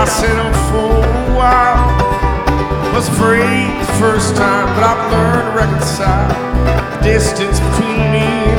settled for a while. Was afraid the first time, but I've learned to reconcile the distance between me